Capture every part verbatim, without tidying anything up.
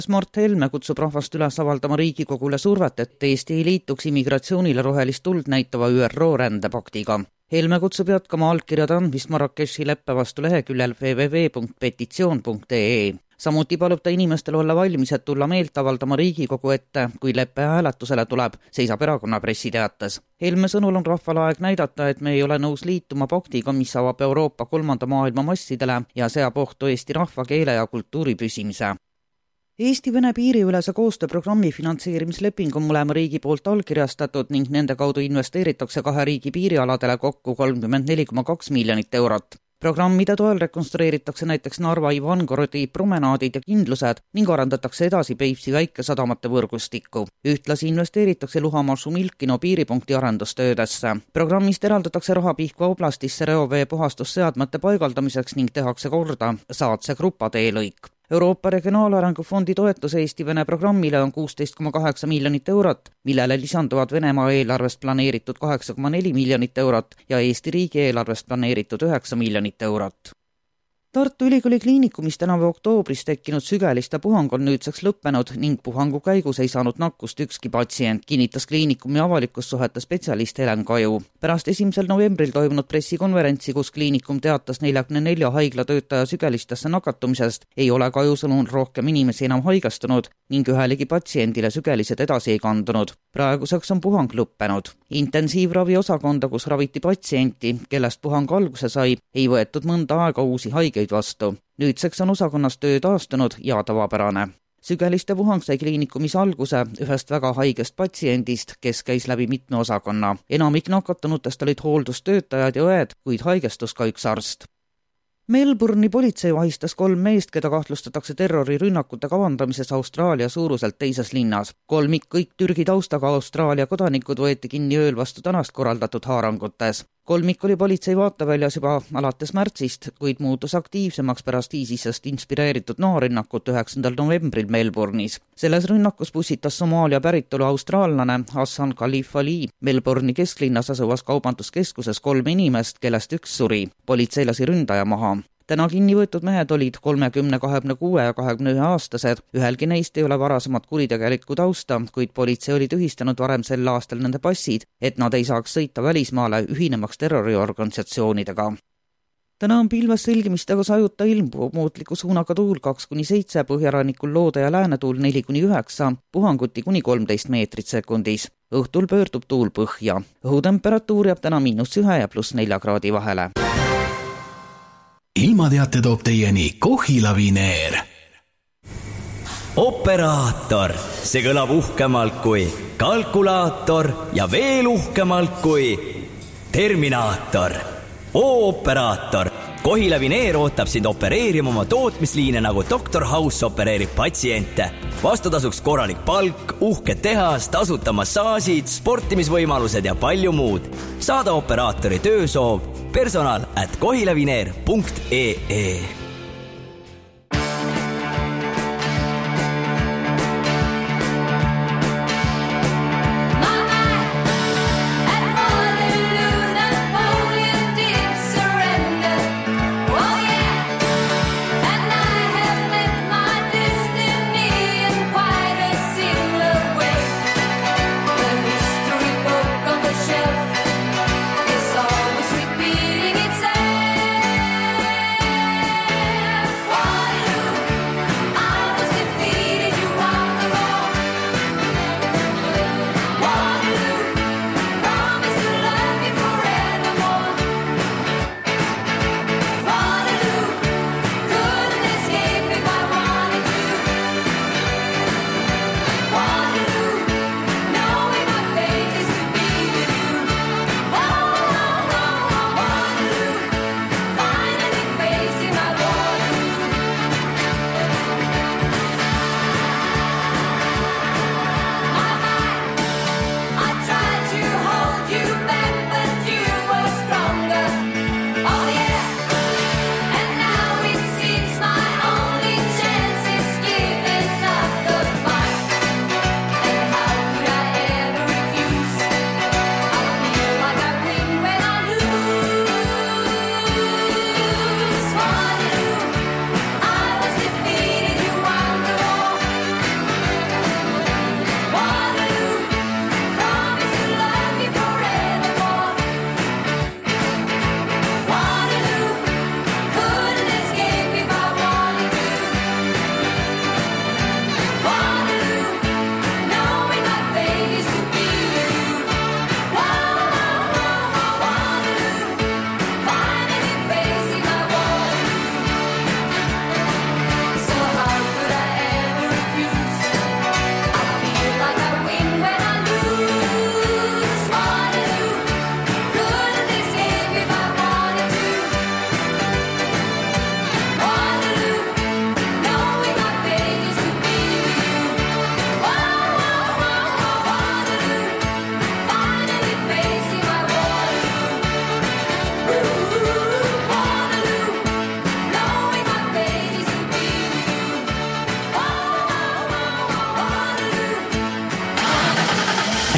Mart Helme kutsub rahvast üles avaldama Riigikogule survet, et Eesti ei liituks immigratsioonile rohelist tuld näitava Ü R O rändepaktiga. Helme kutsub jätkama allkirjade andmist Marrakechi leppe vastu leheküljel w w w punkt petitsioon punkt e e. Samuti palub ta inimestel olla valmis, et tulla meelt avaldama Riigikogu ette, kui leppe hääletusele tuleb, seisab erakonna pressiteates. Helme sõnul on rahval aeg näidata, et me ei ole nõus liituma paktiga, mis avab Euroopa kolmanda maailma massidele ja seab ohtu Eesti rahva, keele ja kultuuri püsimise. Eesti-Vene piiriülese koostööprogrammi finantseerimisleping on mõlema riigi poolt allkirjastatud ning nende kaudu investeeritakse kahe riigi piirialadele kokku kolmkümmend neli koma kaks miljonit eurot. Programmide toel rekonstrueeritakse näiteks Narva Ivangorodi promenaadid ja kindlused ning arendatakse edasi Peipsi väikesadamate võrgustikku. Ühtlasi investeeritakse Luhamaa Šumilkino piiripunkti arendustöödesse. Programmist eraldatakse raha Pihkva oblastisse reovee puhastusseadmete paigaldamiseks ning tehakse korda Saatse Grupa teelõik. Euroopa Regionaalarengu Fondi toetus Eesti-Vene programmile on kuusteist koma kaheksa miljonit eurot, millele lisanduvad Venemaa eelarvest planeeritud kaheksa koma neli miljonit eurot ja Eesti riigi eelarvest planeeritud üheksa miljonit eurot. Tartu Ülikooli kliinikumis tänavu oktoobris tekkinud sügeliste puhang on nüüdseks lõppenud ning puhangu käigus ei saanud nakkust ükski patsient, kinnitas kliinikumi avalikussuhete spetsialist Helen Kaju. Pärast esimesel novembril toimunud pressikonverentsi, kus kliinikum teatas neljakümne nelja haiglatöötaja sügelistesse nakatumisest, ei ole Kaju sõnul rohkem inimesi enam haigestunud ning ühelegi patsiendile sügelised edasi ei kandunud. Praeguseks on puhang lõppenud. Intensiivravi osakonda, kus raviti patsienti, kellest puhang alguse sai, ei võetud mõnda aega uusi haigeid vastu. Nüüdseks on osakonnas töö taastunud ja tavapärane. Sügeliste puhang sai kliinikumis alguse ühest väga haigest patsiendist, kes käis läbi mitme osakonna. Enamik nakatunutest olid hooldustöötajad ja õed, kuid haigestus ka üks arst. Melbourne'i politsei vahistas kolm meest, keda kahtlustatakse terrorirünnakute kavandamises Austraalia suuruselt teises linnas. Kolmik kõik Türgi taustaga Austraalia kodanikud võeti kinni ööl vastu tänast korraldatud haarangutes. Kolmik oli politsei vaateväljas juba alates märtsist, kuid muutus aktiivsemaks pärast ISISest inspireeritud noorünnakut üheksandal novembril Melbourne'is. Selles rünnakus pussitas Somaalia päritolu austraallane Hassan Khalif Ali Melbourne'i kesklinnas asuvas kaubanduskeskuses kolm inimest, kellest üks suri. Politsei lasi ründaja maha. Täna kinni võetud mehed olid kolmekümne, kahekümne kuue ja kahekümne ühe aastased. Ühelgi neist ei ole varasemat kuritegelikku tausta, kuid politsei oli tühistanud varem sel aastal nende passid, et nad ei saaks sõita välismaale ühinemaks terroriorganisatsioonidega. Täna on pilves selgimistega sajuta ilm, muutliku suunaga tuul kaks kuni seitse, põhjarannikul loode ja läänetuul neli kuni üheksa, puhanguti kuni kolmteist meetrit sekundis. Õhtul pöördub tuul põhja. Õhutemperatuur jääb täna miinus ühe ja pluss nelja kraadi vahele. Ilmateate toob teieni Kohila Vineer. Operaator, see kõlab uhkemalt kui kalkulaator ja veel uhkemalt kui Terminaator. O-operaator, Kohila Vineer ootab sind opereerima oma tootmisliine, nagu doktor House opereerib patsiente. Vastutasuks korralik palk, uhked tehas, tasuta massaasid, sportimisvõimalused ja palju muud. Saada operaatori töösoov personal at kohilavineer punkt e e.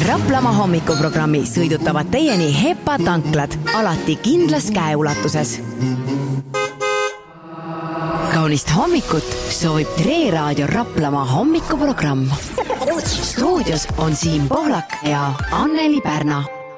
Raplamaa hommikuprogrammi sõidutavad teieni Hepa tanklad, alati kindlas käeulatuses. Kaunist hommikut soovib Tre Raadio Raplamaa hommikuprogramm. Stuudios on Siim Pohlak ja Anneli Pärna.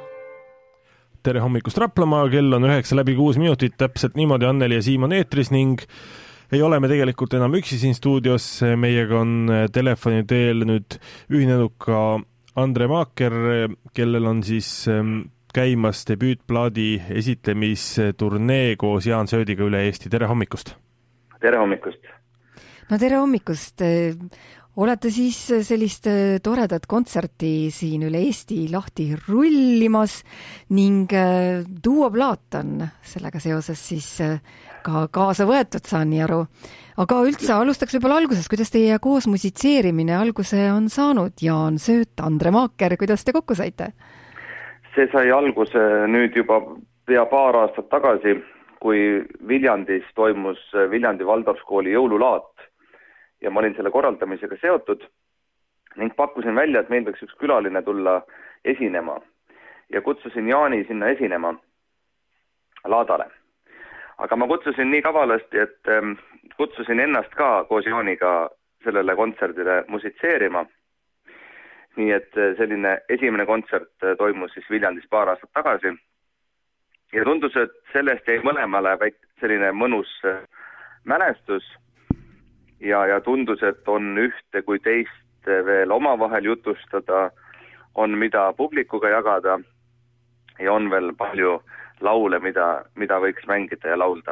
Tere hommikust Raplamaa, kell on üheksa läbi kuus minutit, täpselt niimoodi Anneli ja Siim on eetris ning ei ole me tegelikult enam üksi siin stuudios, meiega on telefoni teel nüüd ühinenud ka Andre Maaker, kellel on siis käimas debüütplaadi esitlemisturnee koos Jaan Söödiga üle Eesti. Tere hommikust! Tere hommikust! No tere hommikust! Olete siis sellist toredat kontserti siin üle Eesti lahti rullimas ning duo plaat on sellega seoses siis ka kaasa võetud, saan nii aru. Aga üldse alustaks võib-olla algusest, kuidas teie koos musitseerimine alguse on saanud? Jaan Sööt, Andre Maaker, kuidas te kokku saite? See sai alguse nüüd juba pea paar aastat tagasi, kui Viljandis toimus Viljandi Valdorfskooli jõululaat ja ma olin selle korraldamisega seotud ning pakkusin välja, et meil võiks üks külaline tulla esinema ja kutsusin Jaani sinna esinema laadale. Aga ma kutsusin nii kavalasti, et kutsusin ennast ka koos Jaaniga sellele kontserdile musitseerima. Nii et selline esimene kontsert toimus siis Viljandis paar aastat tagasi ja tundus, et sellest jäi mõlemale selline mõnus mälestus ja, ja tundus, et on ühte kui teist veel omavahel jutustada, on mida publikuga jagada ja on veel palju laule, mida, mida võiks mängida ja laulda.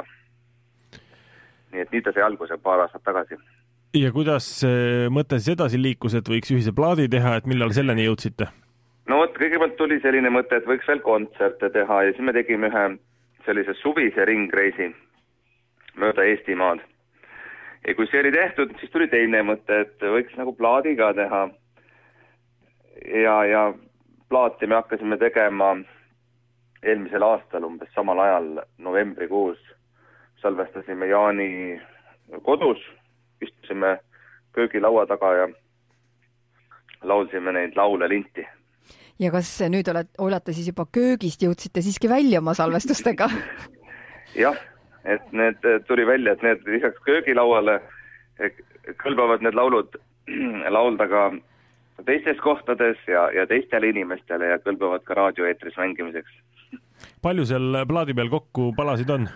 Nii et nii ta sai alguse paar aastat tagasi. Ja kuidas mõte siis edasi liikus, et võiks ühise plaadi teha, et millal selleni jõudsite? No vot, kõigepealt tuli selline mõte, et võiks veel kontserte teha ja siis me tegime ühe sellise suvise ringreisi mööda Eestimaad. Ja kui see oli tehtud, siis tuli teine mõte, et võiks nagu plaadi ka teha. Ja, ja plaati me hakkasime tegema eelmisel aastal umbes samal ajal novembrikuus. Salvestasime Jaani kodus, istusime köögilaua taga ja laulsime neid laule linti. Ja kas nüüd olete siis juba köögist jõudsite siiski välja oma salvestustega? Jah, et need tuli välja, et need lisaks köögilauale kõlbavad need laulud laulda ka teistes kohtades ja, ja teistele inimestele ja kõlbavad ka raadioeetris mängimiseks. Palju seal plaadi peal kokku palasid on?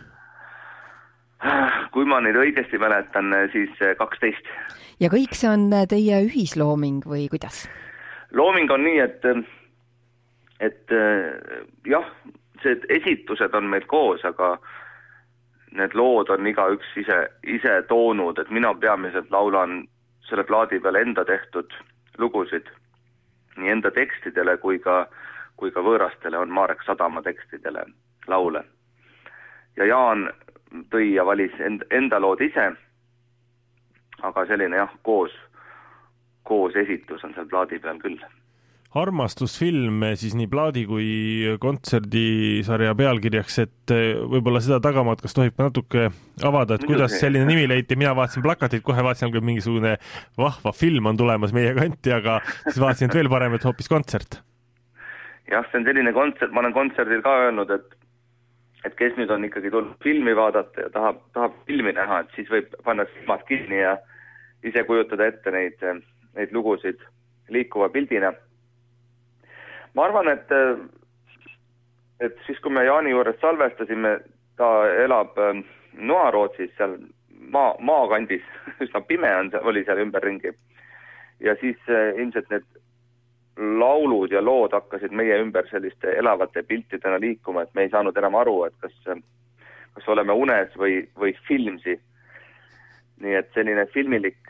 Kui ma nüüd õigesti mäletan, siis kaksteist. Ja kõik see on teie ühislooming või kuidas? Looming on nii, et, et jah, see esitused on meil koos, aga need lood on iga üks ise, ise toonud, et mina peamiselt laulan selle plaadi peale enda tehtud lugusid. Nii enda tekstidele kui ka, kui ka võõrastele on Marek Sadama tekstidele laule. Ja Jaan tõi ja valis enda, enda lood ise, aga selline jah, koos, koos esitus on seal plaadi peal küll. Armastusfilm siis nii plaadi kui kontserdisarja pealkirjaks, et võib-olla seda tagamaad, kas tohib natuke avada, et kuidas selline nimi leiti. Mina vaatasin plakatit, kohe vaatasin, kui mingisugune vahva film on tulemas meie kanti, aga siis vaatasin, et veel parem, et hoopis kontsert. Jah, see on selline kontsert, ma olen kontserdil ka öelnud, et, et kes nüüd on ikkagi tulnud filmi vaadata ja tahab, tahab filmi näha, et siis võib panna silmad kinni ja ise kujutada ette neid, neid lugusid liikuva pildina. Ma arvan, et, et siis kui me Jaani juures salvestasime, ta elab Noarootsis, seal maa, maakandis, üsna pime on, oli seal ümberringi. Ja siis ilmselt need laulud ja lood hakkasid meie ümber selliste elavate piltidena liikuma, et me ei saanud enam aru, et kas, kas oleme unes või, või filmsi. Nii et selline filmilik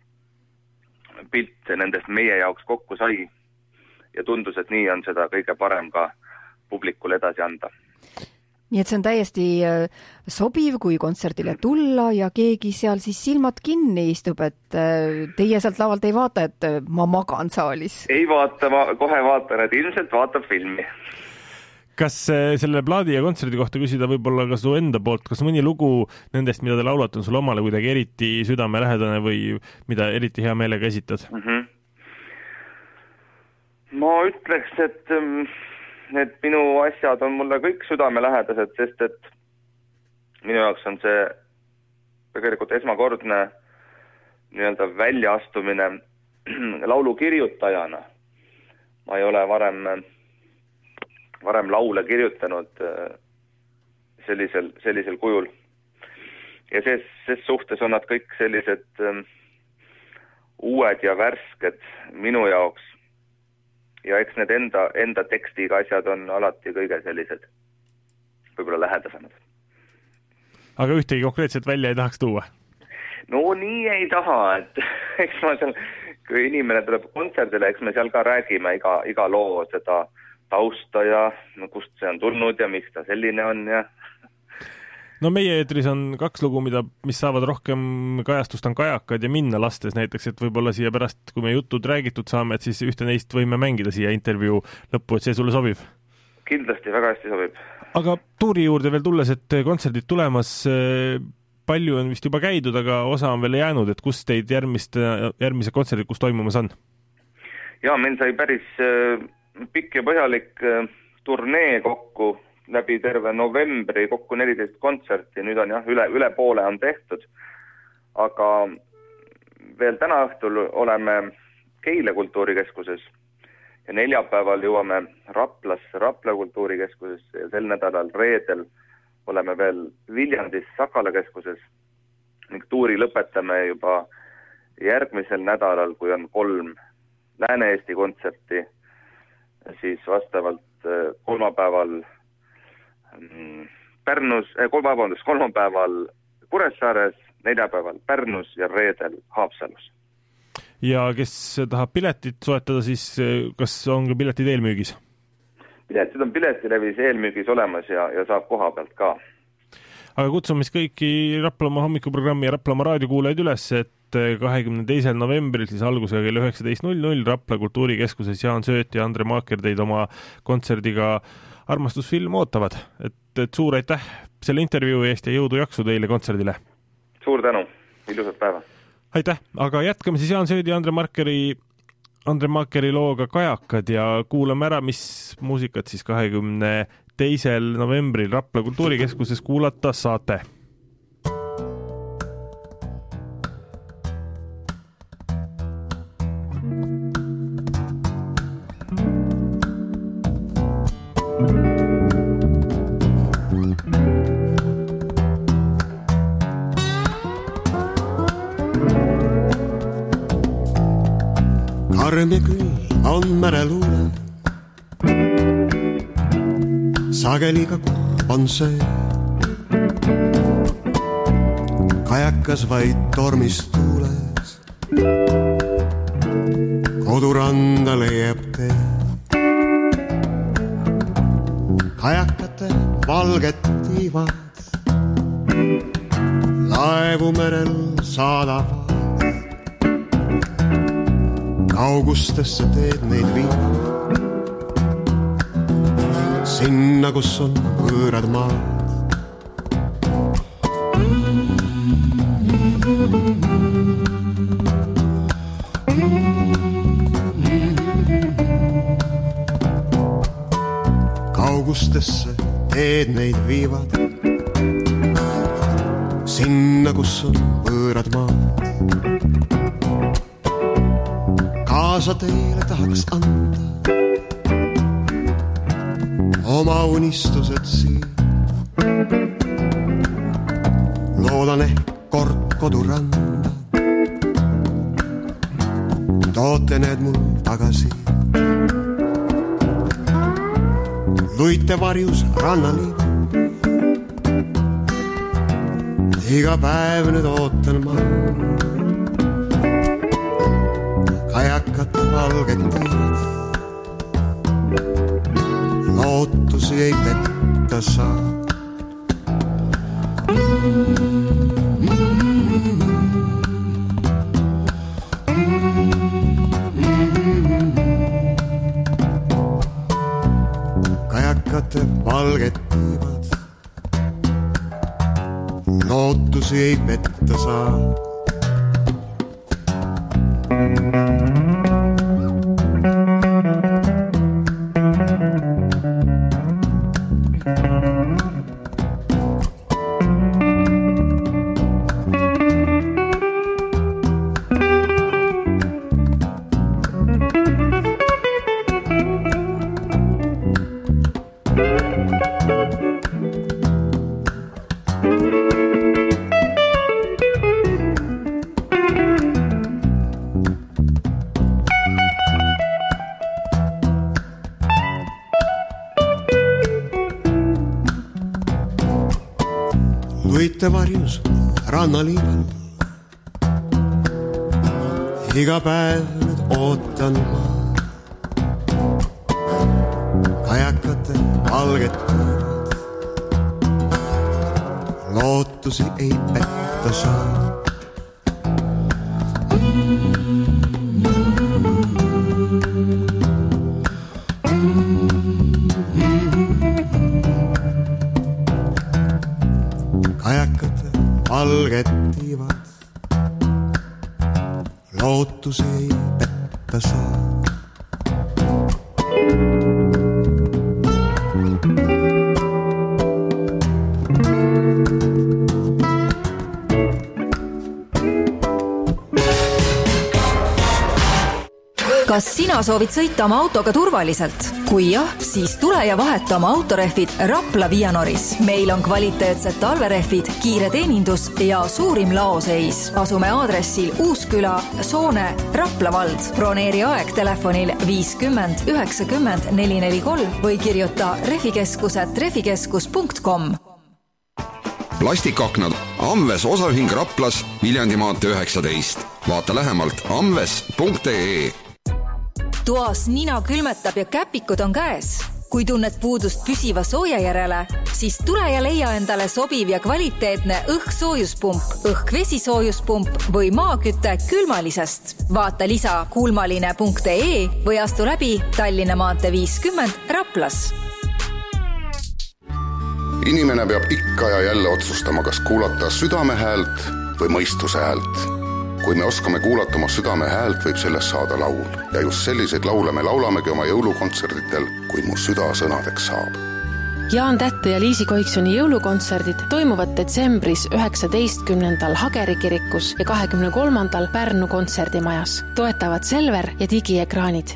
pilt nendest meie jaoks kokku sai. Ja tundus, et nii on seda kõige parem ka publikule edasi anda. Nii et see on täiesti sobiv, kui kontserdile tulla ja keegi seal siis silmad kinni istub, et teie sealt lavalt ei vaata, et ma magan saalis. Ei vaata, ma kohe vaatan, et ilmselt vaatab filmi. Kas selle plaadi ja kontserdi kohta küsida võib-olla ka su enda poolt, kas mõni lugu nendest, mida te laulat, on sul omale kuidagi eriti südamelähedane või mida eriti hea meelega esitad? Mm-hmm. Ma ma ütleks, et, et minu asjad on mulle kõik südamelähedased, sest et minu jaoks on see tegelikult esmakordne nii-öelda väljaastumine laulu kirjutajana. Ma ei ole varem, varem laule kirjutanud sellisel, sellisel kujul. Ja ses, ses suhtes on nad kõik sellised um, uued ja värsked minu jaoks. Ja eks need enda, enda tekstiga asjad on alati kõige sellised võib-olla lähedasemad. Aga ühtegi konkreetselt välja ei tahaks tuua? No nii ei taha, et eks ma seal, kui inimene tuleb kontserdile, eks me seal ka räägime iga, iga loo seda tausta ja no, kust see on tulnud ja miks ta selline on. Ja... No meie eetris on kaks lugu, mida, mis saavad rohkem kajastust, on Kajakad ja Minna lastes näiteks, et võib-olla siia pärast, kui me jutud räägitud saame, et siis ühte neist võime mängida siia intervjuu lõppu, et see sulle sobib? Kindlasti, väga hästi sobib. Aga tuuri juurde veel tulles, et kontserdid tulemas, palju on vist juba käidud, aga osa on veel jäänud, et kus teid järgmist, järgmise kontserdid, kus toimumas on? Ja, meil sai päris pikk ja põhjalik turnee kokku läbi terve novembri, kokku neliteist kontserti, nüüd on jah, üle, üle poole on tehtud. Aga veel täna õhtul oleme Keile kultuurikeskuses ja neljapäeval jõuame Raplasse, Rapla kultuurikeskuses ja sel nädalal reedel oleme veel Viljandis Sakala keskuses ning tuuri lõpetame juba järgmisel nädalal, kui on kolm Lääne-Eesti kontserti, siis vastavalt kolmapäeval Pärnus, eh, kolmapäevandus, kolmapäeval Kuressaares, neljapäeval Pärnus ja reedel Haapsalus. Ja kes tahab piletit soetada, siis kas on ka piletid eelmüügis? Piletid on piletilevis eelmüügis olemas ja, ja saab koha pealt ka. Aga kutsumis kõiki Raplamaa hommikuprogrammi ja Raplamaa raadiokuulajaid üles, et kahekümne teisel novembril siis algusega kell üheksateist null null Rapla kultuurikeskuses Jaan Sööt ja Andre Maaker teid oma kontserdiga Armastusfilm ootavad. Et, et suur aitäh selle intervjuu eest ja jõudu jaksu teile kontserdile. Suur tänu, ilusat päeva. Aitäh, aga jätkame siis Jaan Söödi ja Andre Markeri, Andre Maakeri looga Kajakad ja kuulame ära, mis muusikat siis kahekümne teisel novembril Rapla kultuurikeskuses kuulata saate. Karm ja küll on märeluule, sageli ka kurb on see. Kajakas vaid tormis tuules, koduranda leiab tee. Kajakate valget tiivad, laevu merel saadavad. Kaugustesse teed neid viivad, sinna, kus on võõrad maad. Kaugustesse teed neid viivad, sinna, kus on võõrad maad. Kaasa teile tahaks anda oma unistused siin. Loodan ehk kord koduranda, toote need mul tagasi. Luite varjus rannaliiva, iga päev nüüd ootan ma. Kajakat valget tiivad, lootusi ei petta saa. Kajakate valget tiivad, lootusi ei petta saa. puiste varjus rannaliinal. Iga päev nüüd ootan ma kajakate valget tiivad. Lootusi ei petta saa. Kajakate valget tiivad. Lootusi ei petta saa. Kas sina soovid sõita oma autoga turvaliselt? Kui jah, siis tule ja vaheta oma autorehvid Rapla Vianoris. Meil on kvaliteetsed talverehvid, kiire teenindus ja suurim laoseis. Asume aadressil Uusküla, Soone, Rapla vald. Broneeri aeg telefonil viiskümmend üheksakümmend neli neli kolm või kirjuta refikeskuset refikeskus punkt com. Plastikaknad Amves osaühing Raplas, Viljandi maantee üheksateist. Vaata lähemalt amves punkt ee. Toas nina külmetab ja käpikud on käes. Kui tunned puudust püsiva sooja järele, siis tule ja leia endale sobiv ja kvaliteetne õhksoojuspump, õhkvesisoojuspump või maakütte külmalisest. Vaata lisa kuulmaline punkt ee või astu läbi Tallinna maantee viiskümmend Raplas. Inimene peab ikka ja jälle otsustama, kas kuulata südame häält või mõistuse häält. Kui me oskame kuulata oma südame häält, võib sellest saada laul. Ja just selliseid laule me laulamegi oma jõulukontserditel, kui mu süda sõnadeks saab. Jaan Tätte ja Liisi Koiksoni jõulukontserdid toimuvad detsembris üheksateistkümnendal Hageri kirikus ja kahekümne kolmandal Pärnu kontserdimajas. Toetavad Selver ja digiekraanid.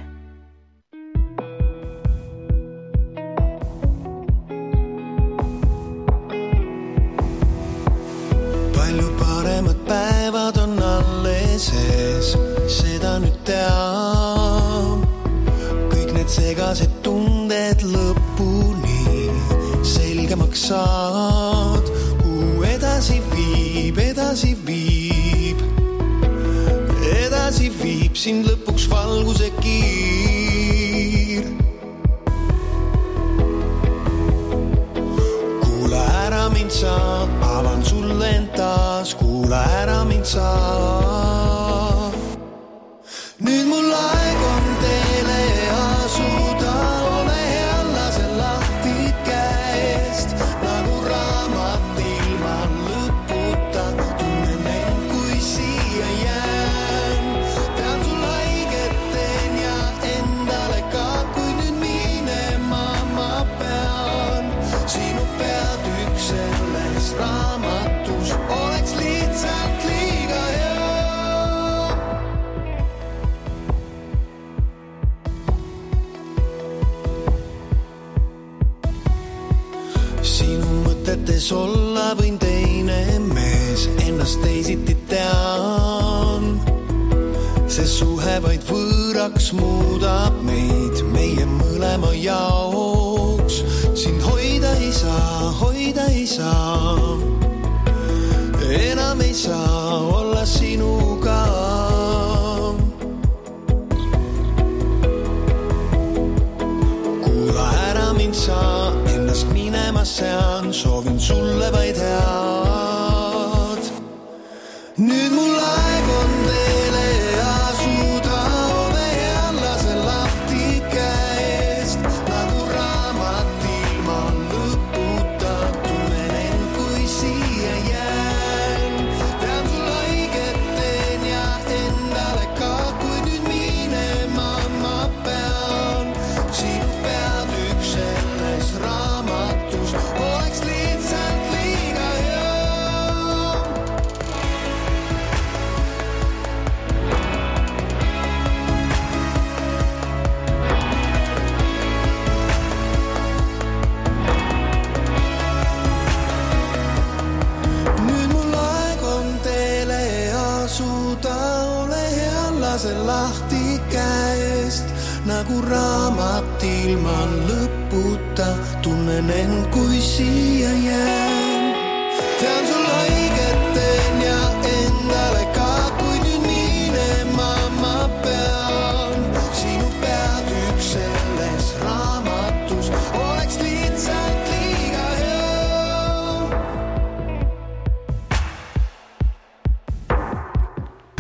Palju paremad päevad on alles sees, seda nüüd teab. Kõik need segased tunded lõpuni selgemaks saad. Kuhu edasi viib, edasi viib. Edasi viib sind lõpuks valguse kiir. Kuula ära mind sa, avan sulle endas. Kuula ära mind sa. Nüüd mul aeg on teele asuda. Ole hea, lase lahti käest. Nagu raamat ilma lõputa. Tunnen end, kui siia jään. Tean sul haiget teen ja endale ka. Kui nüüd minema ma pean. Sinu peatükk selles raamatus oleks lihtsalt liiga hea. Sinu mõtetes olla võin teine mees, ennast teisiti tean. See suhe vaid võõraks muudab meid, meie mõlema jaoks. Sind hoida ei saa, hoida ei saa. Enam ei saa olla sinuga. Kuula ära mind sa, ennast minema sean, soovin sulle vaid head. Nüüd mul aeg on teele asuda, ole hea, lase lahti käest. Nagu raamat ilma lõputa, tunnen end, kui siia jään. Tean sul haiget teen ja endale ka, kui nüüd minema ma pean. Sinu peatükk selles raamatus oleks lihtsalt liiga hea. Nüüd mul aeg on teele asuda, ole hea, lase lahti käest. Nagu raamat ilma lõputa, tunnen end, kui siia jään. Tean sul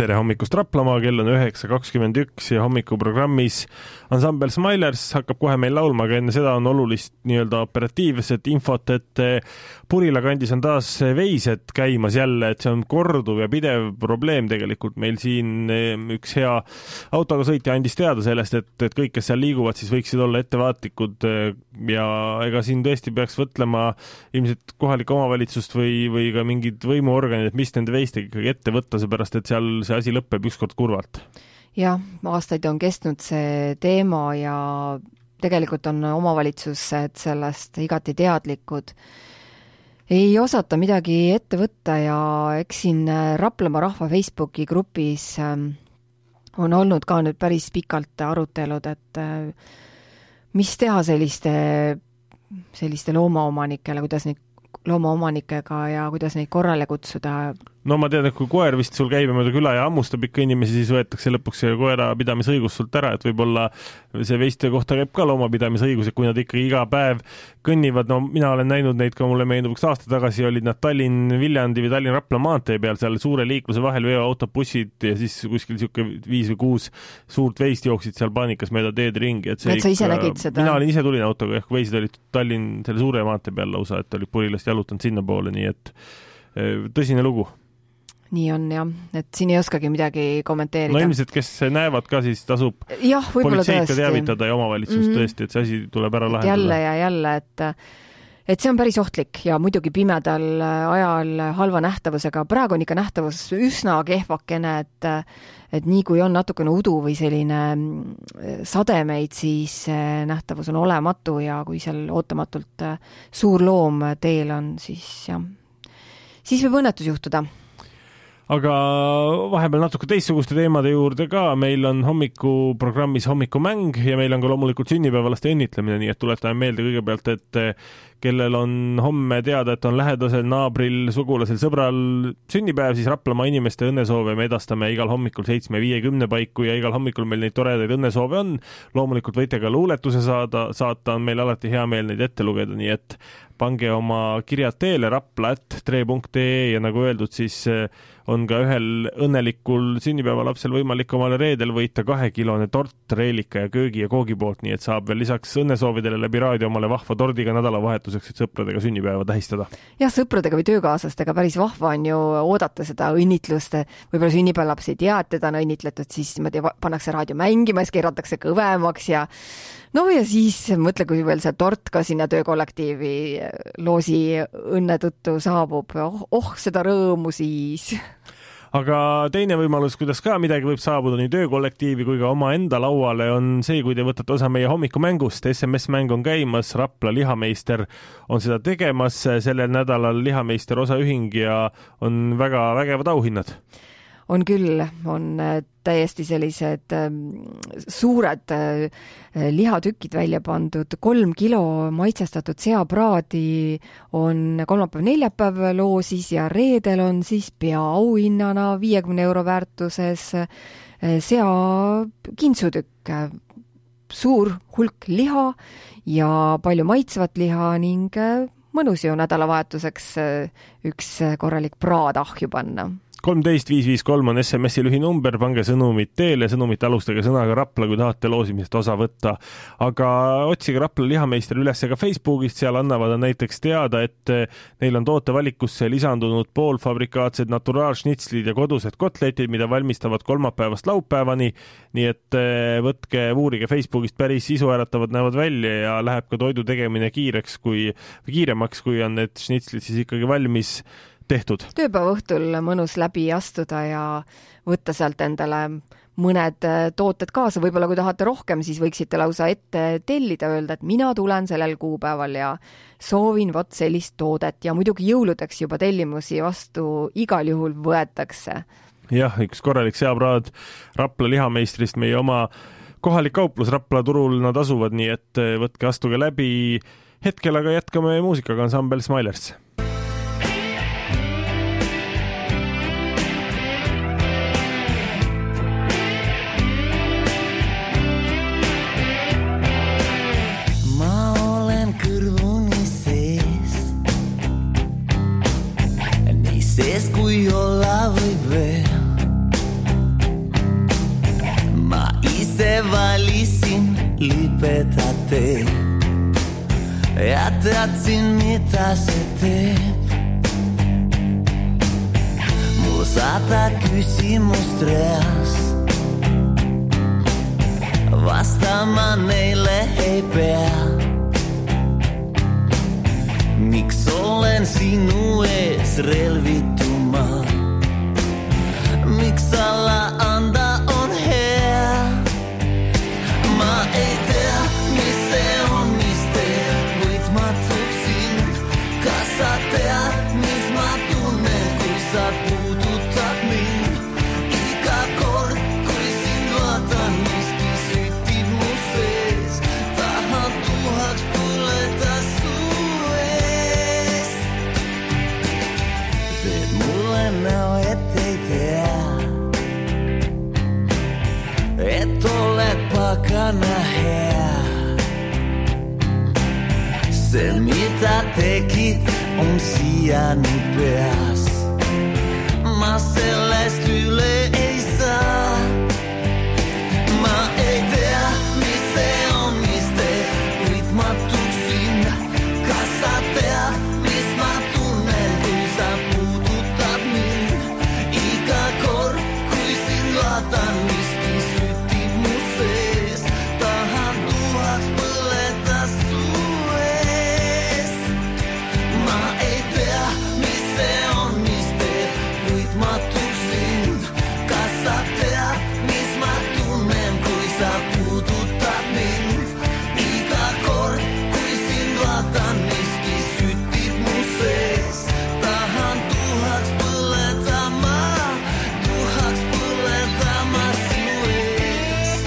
tere hommikust Raplamaa, kell on üheksa kakskümmend üks ja hommikuprogrammis ansambel Smilers hakkab kohe meil laulma, aga enne seda on olulist nii-öelda operatiivset infot, et Purila kandis on taas veised käimas jälle, et see on korduv ja pidev probleem tegelikult. Meil siin üks hea autoga sõitja andis teada sellest, et, et kõik, kes seal liiguvad, siis võiksid olla ettevaatlikud ja ega siin tõesti peaks võtlema ilmselt kohalik omavalitsust või, või ka mingid võimuorganid, et mis nende veistega ikkagi ette võtta, seepärast, et seal see asi lõpeb ükskord kurvalt. Jah, aastaid on kestnud see teema ja tegelikult on omavalitsused sellest igati teadlikud. Ei osata midagi ette võtta ja eks siin Raplamaa rahva Facebooki grupis on olnud ka nüüd päris pikalt arutelud, et mis teha selliste, selliste loomaomanikele, kuidas neid loomaomanikega ja kuidas neid korrale kutsuda. No ma tean, et kui koer vist sul käib mööda küla ja ammustab ikka inimesi, siis võetakse lõpuks see koera pidamisõigus sult ära, et võib-olla see veiste kohta käib ka loomapidamisõigus, et kui nad ikka iga päev kõnnivad, no mina olen näinud neid ka, mulle meenub üks aasta tagasi, olid nad Tallinn-Viljandi või Tallinn-Rapla maantee peal, seal suure liikluse vahel veoautod, bussid ja siis kuskil siuke viis või kuus suurt veist jooksid seal paanikas mööda teed ringi. Et see et sa ise nägid seda? Mina olin ise tulin autoga, ehk veisid olid Tallinn selle suure maantee peal lausa, et olid Purilast jalutanud sinna poole, nii et tõsine lugu. Nii on jah, et siin ei oskagi midagi kommenteerida. No ilmselt, kes näevad ka, siis tasub jah, politseid ka teavitada ja omavalitsust mm -hmm. tõesti, et see asi tuleb ära lahendada. Jälle ja jälle, et, et see on päris ohtlik ja muidugi pimedal ajal halva nähtavusega. Praegu on ikka nähtavus üsna kehvakene, et, et nii kui on natukene udu või selline sademeid, siis nähtavus on olematu ja kui seal ootamatult suur loom teel on, siis jah, siis võib õnnetus juhtuda. Aga vahepeal natuke teistsuguste teemade juurde ka. Meil on hommikuprogrammis hommikumäng ja meil on ka loomulikult sünnipäevalaste õnnitlemine, nii et tuletame meelde kõigepealt, et kellel on homme teada, et on lähedasel naabril, sugulasel, sõbral sünnipäev, siis Raplamaa inimeste õnnesoove me edastame igal hommikul seitsme viiekümne paiku ja igal hommikul meil neid toredaid õnnesoove on. Loomulikult võite ka luuletuse saada, saata, on meil alati hea meel neid ette lugeda, nii et pange oma kirjad teele rapla at tre punkt ee ja nagu öeldud, siis on ka ühel õnnelikul sünnipäevalapsel võimalik omale reedel võita kahekilone tort reelika ja köögi ja koogi poolt, nii et saab veel lisaks õnnesoovidele läbi raadio omale vahva tordiga nädalavahetuseks, et sõpradega sünnipäeva tähistada. Jah, sõpradega või töökaaslastega päris vahva on ju oodata seda õnnitlust. Võib-olla sünnipäevalaps ei tea, et teda on õnnitletud, siis pannakse raadio mängima, siis keeratakse kõvemaks ja no ja siis mõtle, kui veel see tort ka sinna töökollektiivi loosi õnne tõttu saabub. Oh, oh seda rõõmu siis. Aga teine võimalus, kuidas ka midagi võib saabuda nii töökollektiivi kui ka oma enda lauale, on see, kui te võtate osa meie hommikumängust. S M S-mäng on käimas, Rapla Lihameister on seda tegemas sellel nädalal, Lihameister osaühing ja on väga vägevad auhinnad. On küll, on täiesti sellised suured lihatükid välja pandud, kolm kilo maitsestatud seapraadi on kolmapäev neljapäev loosis ja reedel on siis peaauhinnana viiekümne euro väärtuses sea kintsutükk, suur hulk liha ja palju maitsevat liha ning mõnus ju nädalavahetuseks üks korralik praad ahju panna. kolmteist viis viis kolm on S M S-i lühinumber, pange sõnumit teele, sõnumit alustage sõnaga Rapla, kui tahate loosimisest osa võtta. Aga otsige Rapla Lihameister üles ka Facebookist, seal annavad näiteks teada, et neil on tootevalikusse lisandunud poolfabrikaatsed naturaalšnitslid ja kodused kotletid, mida valmistavad kolmapäevast laupäevani, nii et võtke, uurige Facebookist, päris isuäratavad näevad välja ja läheb ka toidu tegemine kiireks, kui, kiiremaks, kui on need šnitslid siis ikkagi valmis tehtud. Tööpäeva õhtul mõnus läbi astuda ja võtta sealt endale mõned tooted kaasa. Võib-olla kui tahate rohkem, siis võiksite lausa ette tellida, öelda, et mina tulen sellel kuupäeval ja soovin vot sellist toodet ja muidugi jõuludeks juba tellimusi vastu igal juhul võetakse. Jah, üks korralik seapraad Rapla Lihameistrist, meie oma kohalik kauplus Rapla turul nad asuvad, nii et võtke, astuge läbi. Hetkel aga jätkame muusikaga ansambel Smilers. Sees kui olla võib veel, lipetate. Ja teadsin, mitä se teeb. Mul sata küsimust reas. Vastama neile ei pea. Miks olen sinu ees relvituma? Miks alla anda on hea? Ma ei tea, mis see on, mis teeb võitmatuks sind. Kas sa tead, mis ma tunnen, kui sa puudutad mind? Iga kord, kui sind vaatan, miski sütib mu sees. Tahan tuhaks põleda su ees. Teed mulle näo, et ei tea, et oled pakana hea. See, mida tegid, on siiani peas. Ma sellest üle ei saa. Ma ei tea, mis see on, mis teeb võitmatuks sind. Kas sa tead, mis ma tunnen, kui sa puudutad mind? Iga kord, kui sind vaatan, miski sütib mu sees. Tahan tuhaks põleda su ees. Ma ei tea, mis see on, mis teeb võitmatuks sind. Kas sa tead, mis ma tunnen, kui sa puudutad mind? Iga kord, kui sind vaatan, miski sütib mu sees. Tahan tuhaks põleda ma, tuhaks põleda ma sinu ees.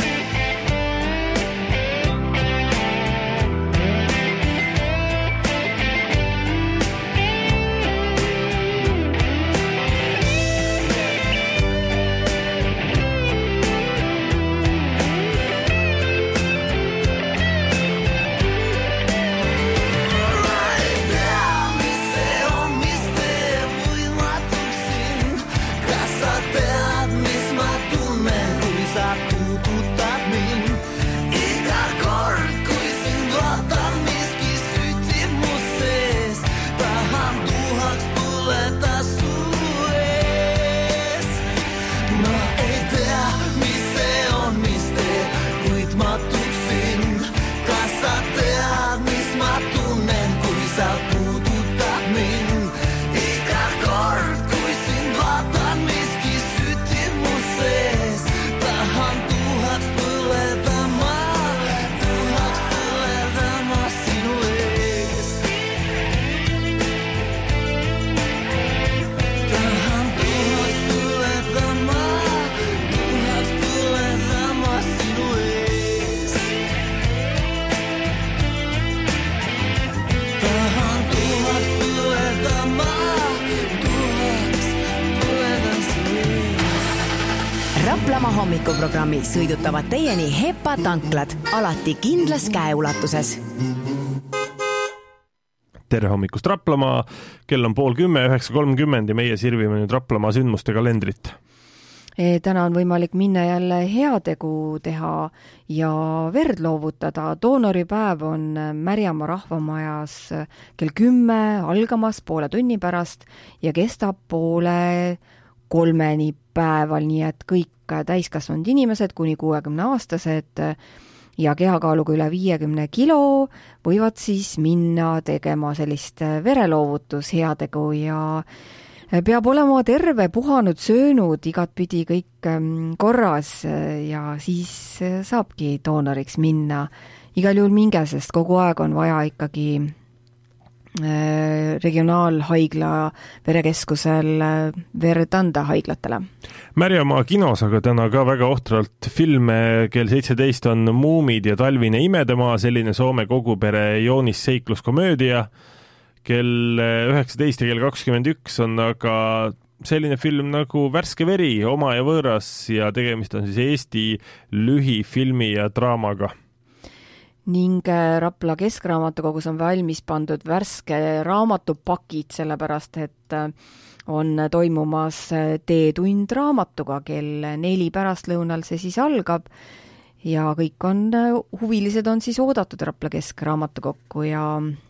Ma ei tea, mis see on, mis teeb võitmatuks sind. Kas sa tead, mis ma tunnen, kui sa puudutad mind? Iga kord, kui sind vaatan, miski sütib mu sees. Tahan tuhaks põleda su ees. Ma ei tea, mis see on, mis teeb võitmatuks sind. Kas sa tead, mis ma tunnen, kui sa puudutad mind? Iga kord, kui sind vaatan, miski sütib mu sees. Tahan tuhaks põleda ma, tuhaks põleda ma sinu ees. Tahan tuhaks põleda ma, tuhaks põleda ma sinu ees. Tahan tuhaks põleda ma, tuhaks põleda su ees. Raplamaa hommikuprogrammi sõidutavad teieni Hepa tanklad, alati kindlas käeulatuses. Tere hommikust Raplamaa, kell on pool kümme, üheksa kolmkümmend ja meie sirvime nüüd Raplamaa sündmuste kalendrit. Täna on võimalik minna jälle heategu teha ja verd loovutada. Doonoripäev on Märjamaa rahvamajas kell kümme algamas poole tunni pärast ja kestab poole kolmeni päeval, nii et kõik täiskasvanud inimesed kuni kuuekümne aastased ja kehakaaluga üle viiekümne kilo võivad siis minna tegema sellist vereloovutus heategu ja peab olema terve, puhanud, söönud, igatpidi kõik korras ja siis saabki doonoriks minna. Igal juhul minge, sest kogu aeg on vaja ikkagi regionaalhaigla verekeskusel verd anda haiglatele. Märjamaa kinos aga täna ka väga ohtralt filme. Kell seitseteist on Muumid ja talvine imedemaa, selline Soome kogupere joonisseikluskomöödia. Kell üheksateist ja kell kakskümmend üks on aga selline film nagu Värske veri, oma ja võõras ja tegemist on siis Eesti lühifilmi ja draamaga. Ning Rapla Keskraamatukogus on valmis pandud värske raamatupakid, sellepärast et on toimumas teetund raamatuga, kell neli pärastlõunal see siis algab ja kõik on, huvilised on siis oodatud Rapla Keskraamatukokku ja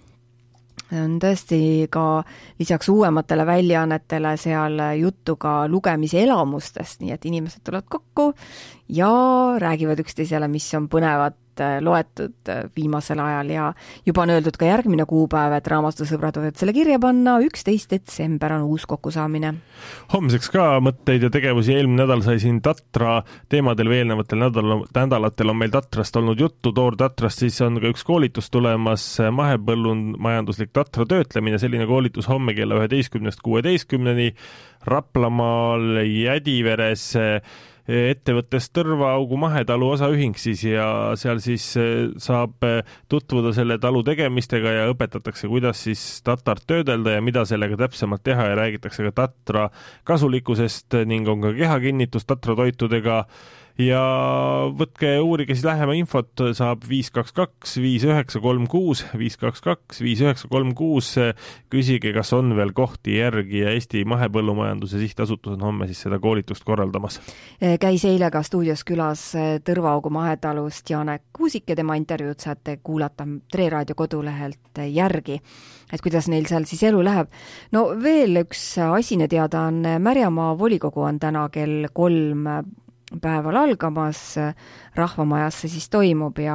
on tõesti ka lisaks uuematele väljaannetele seal juttu ka lugemise elamustest, nii et inimesed tulevad kokku ja räägivad üksteisele, mis on põnevat loetud viimasel ajal ja juba on öeldud ka järgmine kuupäev, et raamatusõbrad võivad selle kirja panna, üksteist detsember on uus kokkusaamine. Homseks ka mõtteid ja tegevusi, eelmine nädal sai siin Tatra teemadel või eelnevatel nädal, nädalatel on meil Tatrast olnud juttu, Toor Tatrast, siis on ka üks koolitus tulemas, mahepõllumajanduslik Tatra töötlemine, selline koolitus homme kella üheteistkümnest kuueteistkümneni Raplamaal Jädiveres ettevõttes Tõrvaaugu mahetalu osaühing siis ja seal siis saab tutvuda selle talu tegemistega ja õpetatakse, kuidas siis tatart töödelda ja mida sellega täpsemalt teha ja räägitakse ka tatra kasulikkusest ning on ka kehakinnitus tatra toitudega ja võtke, uurige siis lähema infot, saab viis kaks kaks viis üheksa kolm kuus, viis kaks kaks viis üheksa kolm kuus, küsige, kas on veel kohti järgi ja Eesti Mahepõllumajanduse Sihtasutus on homme siis seda koolitust korraldamas. Käis eile ka stuudios külas Tõrvaaugu mahetalust Janek Kuusik ja tema intervjuud saate kuulata Tre Raadio kodulehelt järgi, et kuidas neil seal siis elu läheb. No veel üks asine teada on, Märjamaa volikogu on täna kell kolm päeval algamas, Rahvamajas see siis toimub ja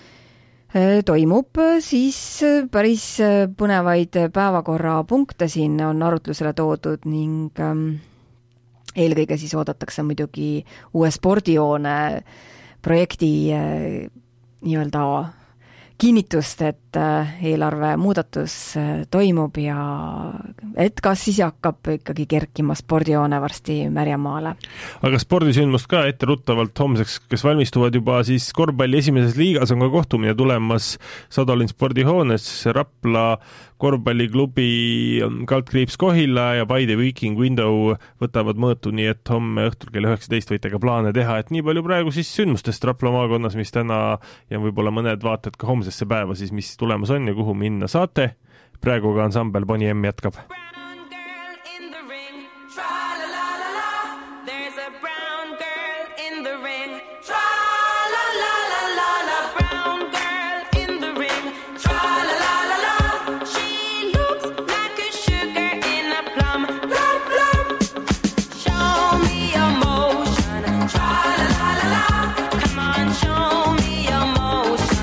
toimub siis päris põnevaid päevakorrapunkte siin on arutlusele toodud ning eelkõige siis oodatakse muidugi uue spordijoone projekti nii-öelda kinnitust, et eelarve muudatus toimub ja et kas siis hakkab ikkagi kerkima spordijoone varsti Märjamaale. Aga spordisündmust ka etteruttavalt homseks, kes valmistuvad juba siis korvpalli esimeses liigas on ka kohtumine tulemas Sadolin spordihoones, Rapla korvpalliklubi Kaldkriips Kohila ja Paide Viking Window võtavad mõõtu, nii et homme õhtul kell üheksateist võite ka plaane teha, et nii palju praegu siis sündmustest Rapla maakonnas, mis täna ja võib-olla mõned vaated ka homsesse päeva siis, mis tulemas on ja kuhu minna saate. Praegu ka ansambel Bonnie M jätkab.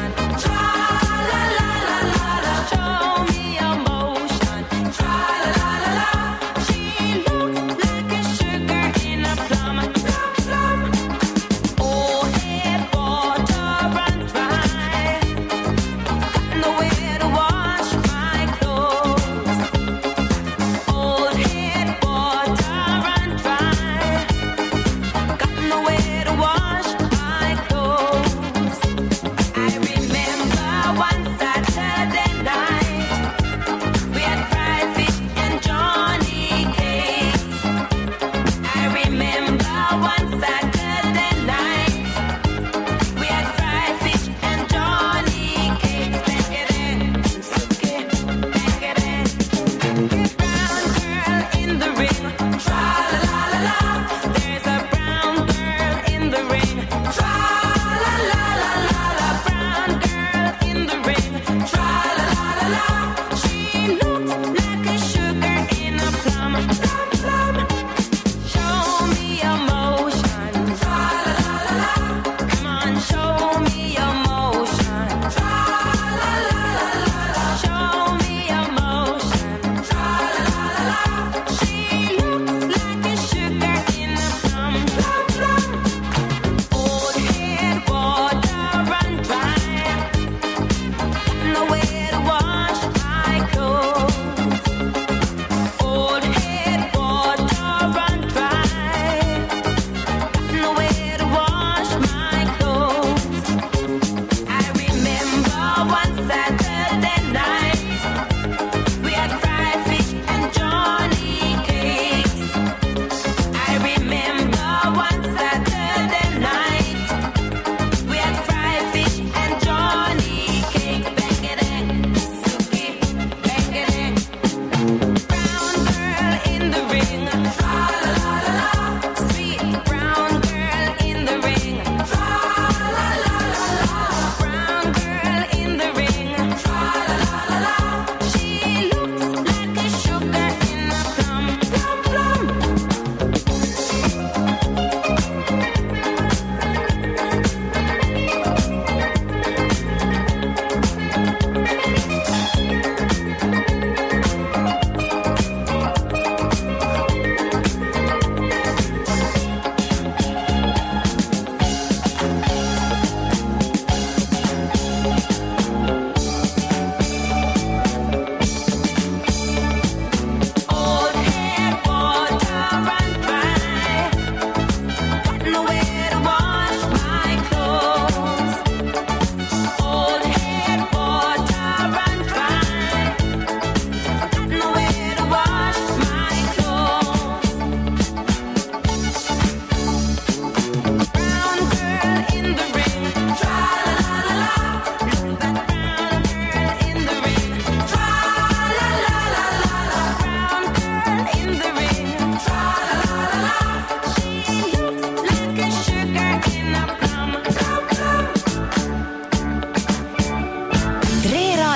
La la la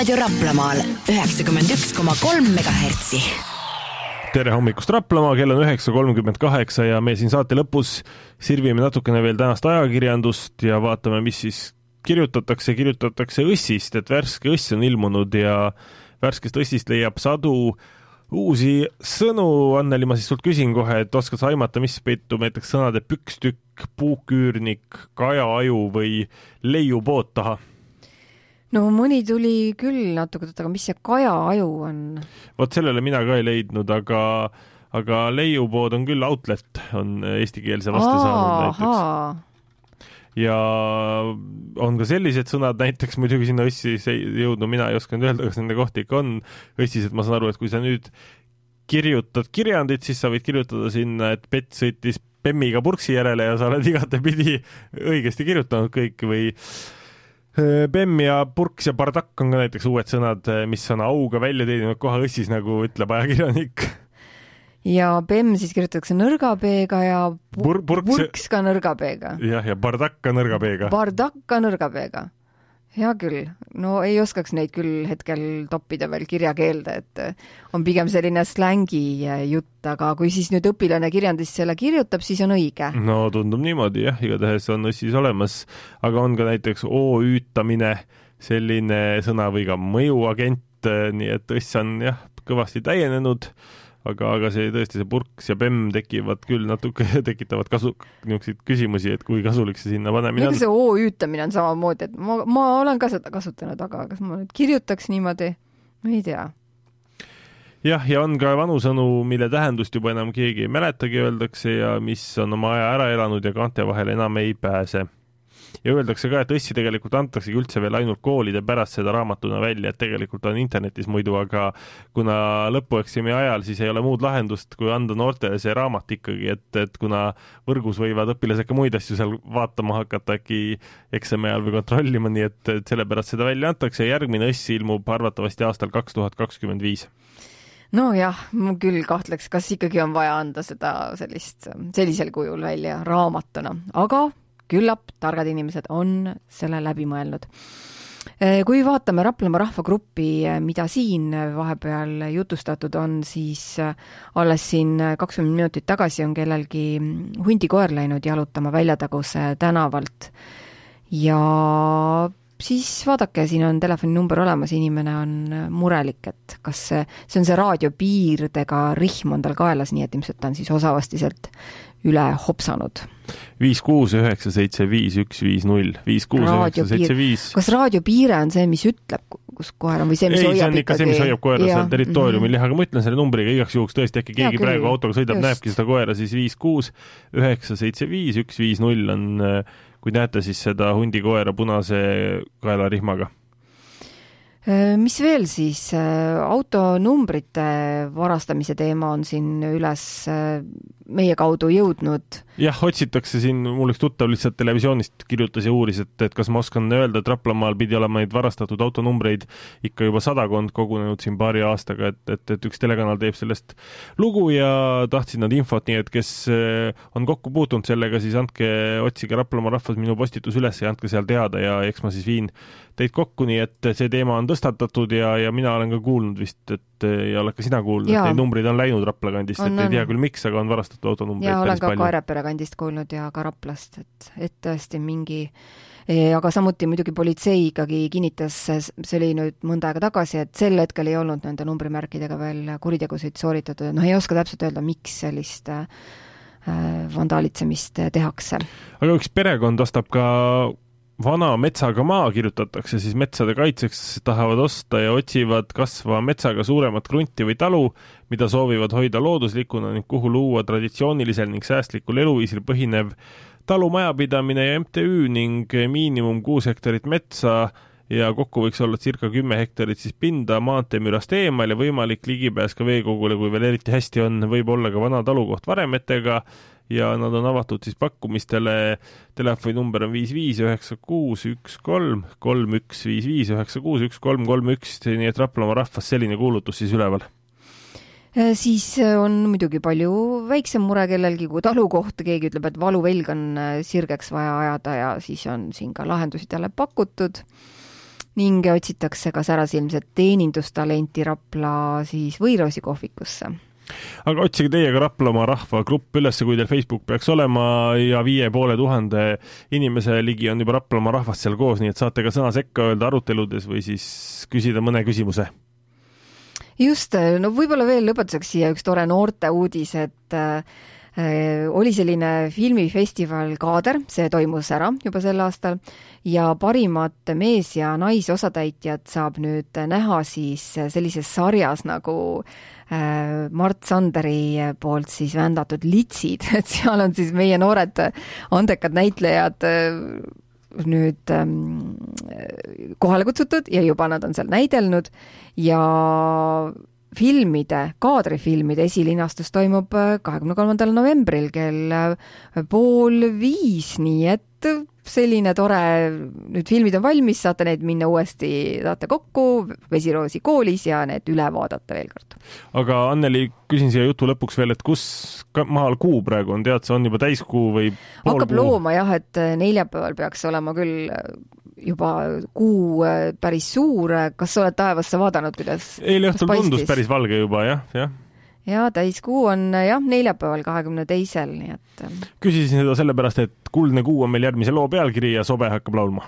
Raadio Raplamaal üheksakümmend üks koma kolm megahertsi. Tere hommikust Raplamaa, kell on üheksa kolmkümmend kaheksa ja me siin saate lõpus sirvime natukene veel tänast ajakirjandust ja vaatame, mis siis kirjutatakse, kirjutatakse õssist, et värske õss on ilmunud ja värskest õssist leiab sadu uusi sõnu. Anneli, ma siis sult küsin kohe, et oskad sa aimata, mis peitub näiteks sõnade pükstükk, puuküürnik, kajaaju või leiupood taha? No mõni tuli küll natuke, aga mis see kajaaju on? Vot sellele mina ka ei leidnud, aga, aga leiupood on küll outlet, on eestikeelse vastu saanud näiteks. Ja on ka sellised sõnad, näiteks muidugi sinna õssis ei jõudnud, mina ei osanud öelda, kas nende kohta ikka on õssis, et ma saan aru, et kui sa nüüd kirjutad kirjandit, siis sa võid kirjutada sinna, et Pett sõitis Pemmiga purksi järele ja sa oled igatepidi õigesti kirjutanud kõik või Bemm ja purks ja bardakk on ka näiteks uued sõnad, mis on auga välja teeninud koha õssis, nagu ütleb ajakirjanik. Ja Bemm siis kirjutatakse nõrga B-ga ja Pur purks... purks ka nõrga B-ga. Jah, ja bardakk ka nõrga B-ga. Bardakk ka nõrga B-ga. Hea küll. No ei oskaks neid küll hetkel toppida veel kirjakeelde, et on pigem selline slängi jutt, aga kui siis nüüd õpilane kirjandist selle kirjutab, siis on õige. No tundub niimoodi, jah, igatahes on õssis olemas, aga on ka näiteks O-üütamine, selline sõna või ka mõjuagent, nii et õss on jah, kõvasti täienenud, aga, aga see tõesti see purks ja Bemm tekivad küll natuke, tekitavad kasu, niisuguseid küsimusi, et kui kasulik see sinna panemine on. See O-üütamine on samamoodi, et ma, ma olen ka seda kasutanud, aga kas ma nüüd kirjutaks niimoodi? Ma ei tea. Jah, ja on ka vanu sõnu, mille tähendust juba enam keegi ei mäletagi, öeldakse, ja mis on oma aja ära elanud ja kaante vahel enam ei pääse. Ja öeldakse ka, et õssi tegelikult antaksegi üldse veel ainult koolide pärast seda raamatuna välja, et tegelikult on internetis muidu, aga kuna lõpueksami ajal siis ei ole muud lahendust, kui anda noortele see raamat ikkagi, et, et kuna võrgus võivad õpilased ka muid asju seal vaatama hakata äkki eksami ajal või kontrollima, nii et, et selle pärast seda välja antakse ja järgmine õss ilmub arvatavasti aastal kaks tuhat kakskümmend viis. No jah, ma küll kahtleks, kas ikkagi on vaja anda seda sellist, sellisel kujul välja raamatuna, aga küllap targad inimesed on selle läbi mõelnud. Kui vaatame Raplamaa rahvagruppi, mida siin vahepeal jutustatud on, siis alles siin kakskümmend minutit tagasi on kellelgi hundikoer läinud jalutama väljataguse tänavalt. Ja siis vaadake, siin on telefoninumber olemas, inimene on murelik, et kas see, see on see raadiopiirdega rihm on tal kaelas, nii et ilmselt ta on siis osavasti sealt üle hopsanud. viis kuus üheksa seitse viis üks viis null viis kuus üheksa seitse viis Kas raadiopiire on see, mis ütleb, kus koer on või see, mis ei, hoiab ikkagi? Ei, see on ikka see, mis hoiab koera ja. seal territooriumil, mm-hmm. aga ma ütlen selle numbriga igaks juhuks tõesti, äkki keegi ja, praegu autoga sõidab, just. Näebki seda koera, siis viis kuus üheksa seitse viis üks viis null on, kui näete siis seda hundikoera punase kaelarihmaga. Mis veel siis? Autonumbrite varastamise teema on siin üles meie kaudu jõudnud. Jah, otsitakse siin, mul üks tuttav lihtsalt televisioonist kirjutas ja uuris, et, et kas ma oskan öelda, et Raplamaal pidi olema neid varastatud autonumbreid ikka juba sadakond kogunenud siin paari aastaga, et, et, et üks telekanal teeb sellest lugu ja tahtsid nad infot, nii et kes on kokku puutunud sellega, siis andke, otsige Raplamaa rahvas minu postitus üles ja andke seal teada ja eks ma siis viin teid kokku, nii et see teema on tõstatatud ja, ja mina olen ka kuulnud vist, et ja oled ka sina kuulnud, et neid numbrid on läinud Rapla kandist, et ei tea küll miks, aga on varastatud autonumbreid ja päris palju. Ja olen ka Kaarepere kandist kuulnud ja ka Raplast, et, et tõesti mingi, aga samuti muidugi politsei ikkagi kinnitas, see oli nüüd mõnda aega tagasi, et sel hetkel ei olnud nende numbrimärkidega veel kuritegusid sooritatud, noh ei oska täpselt öelda, miks sellist äh, vandaalitsemist tehakse. Aga üks perekond ostab ka vana metsaga maa, kirjutatakse, siis metsade kaitseks tahavad osta ja otsivad kasva metsaga suuremat krunti või talu, mida soovivad hoida looduslikuna ning kuhu luua traditsioonilisel ning säästlikul eluviisil põhinev talumajapidamine ja M T Ü ning miinimum kuus hektarit metsa ja kokku võiks olla circa kümme hektarit siis pinda maanteemürast eemal ja võimalik ligipääs ka veekogule, kui veel eriti hästi on, võib olla ka vana talukoht varemetega ja nad on avatud siis pakkumistele. Telefoninumber on viis viis üheksa kuus üks kolm kolm üks viis viis üheksa kuus üks kolm kolm üks, nii et Raplamaa rahvas selline kuulutus siis üleval. Siis on muidugi palju väiksem mure kellelgi, kui talukoht, keegi ütleb, et valuvelg on sirgeks vaja ajada ja siis on siin ka lahendusid jälle pakutud. ning otsitakse ka särasilmset teenindustalenti Rapla siis Võiroosi kohvikusse. Aga otsige teiega Raplamaa rahvagrupp üles, kui teil Facebook peaks olema ja viie poole tuhande inimese ligi on juba Raplamaa rahvast seal koos, nii et saate ka sõna sekka öelda aruteludes või siis küsida mõne küsimuse. Just, no võib-olla veel lõpetuseks siia üks tore noorte uudis, et äh, oli selline filmifestival Kaader, see toimus ära juba sel aastal ja parimat mees- ja naisosatäitjad saab nüüd näha siis sellises sarjas nagu äh, Mart Sanderi poolt siis vändatud Litsid, et seal on siis meie noored andekad näitlejad äh, nüüd ähm, kohale kutsutud ja juba nad on seal näidelnud ja filmide, kaadrifilmide esilinastus toimub kahekümne kolmandal novembril kell pool viis, nii et selline tore, nüüd filmid on valmis, saate neid minna uuesti, saate kokku Vesiroosi koolis ja need üle vaadata veel kord. Aga Anneli, küsin siia jutu lõpuks veel, et kus maal kuu praegu on, tead, see on juba täiskuu või pool hakkab kuu? looma jah, et neljapäeval peaks olema küll juba kuu päris suur, kas sa oled taevasse vaadanud, kuidas eile õhtul tundus päris valge juba, jah, jah. Ja täiskuu on jah, neljapäeval kahekümne teisel, nii et küsisin seda sellepärast, et kuldne kuu on meil järgmise loo pealkiri ja Sobe hakkab laulma.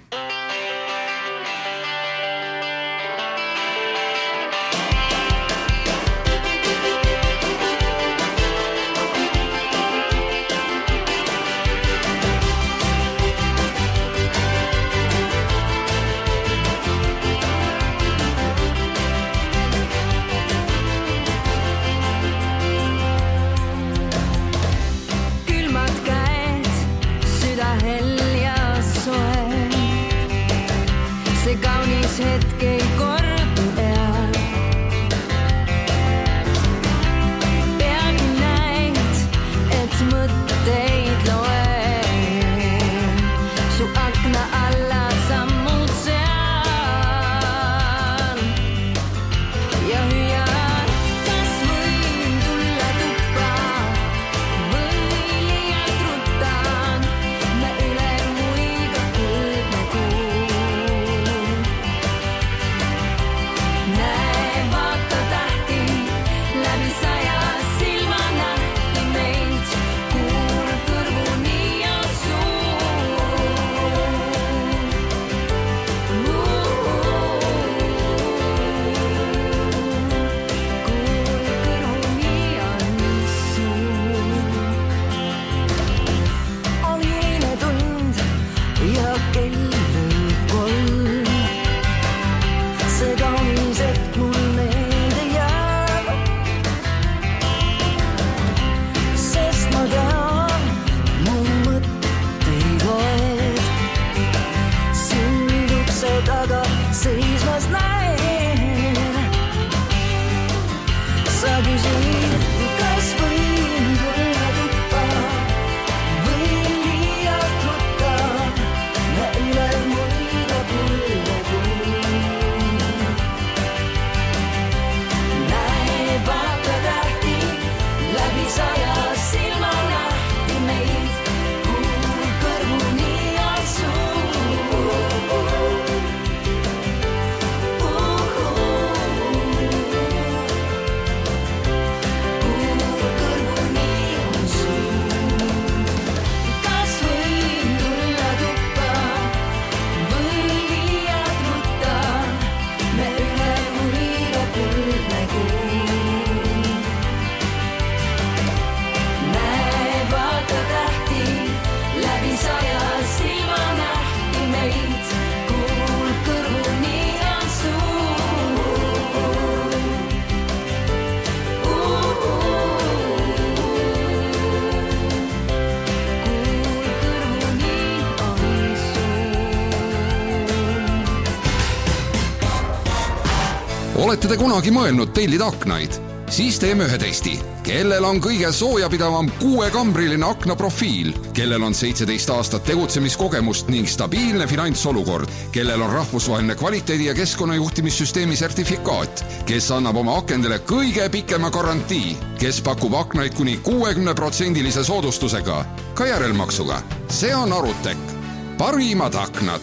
Olete te kunagi mõelnud tellida aknaid? Siis teeme ühe testi. Kellel on kõige soojapidavam kuuekambriline aknaprofiil, kellel on seitseteist aastat tegutsemiskogemust ning stabiilne finantsolukord, kellel on rahvusvaheline kvaliteedi- ja keskkonnajuhtimissüsteemi sertifikaat, kes annab oma akendele kõige pikema garantii, kes pakub aknaid kuni kuuekümne protsendilise soodustusega, ka järelmaksuga. See on Arutek. Parimad aknad.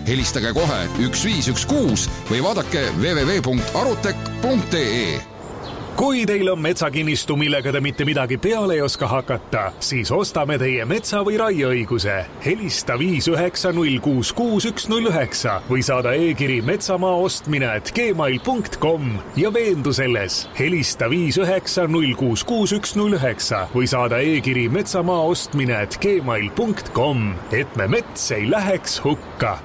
Helistage kohe üks viis üks kuus või vaadake w w w punkt arutec punkt ee. Kui teil on metsakinnistu, millega te mitte midagi peale ei oska hakata, siis ostame teie metsa- või raieõiguse. Helista viis üheksa null kuus kuus üks null üheksa või saada e-kiri metsamaa ostmine at gmail punkt com ja veendu selles. Helista viis üheksa null kuus kuus üks null üheksa või saada e-kiri metsamaa ostmine at gmail punkt com, et me mets ei läheks hukka.